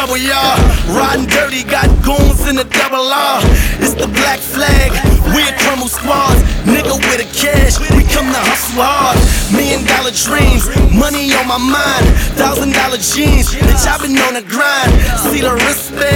double R. Riding dirty, got goons in the double R. It's the black flag, we're crumble squads. Nigga with a cash, we come to hustle hard. $1,000,000 dreams, money on my mind. $1,000 jeans, bitch, I been on the grind. See the respect.